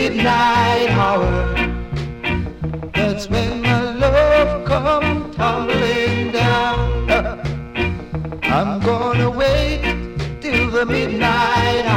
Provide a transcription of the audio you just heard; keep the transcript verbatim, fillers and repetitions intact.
midnight hour. That's when my love come tumbling down. I'm gonna wait till the midnight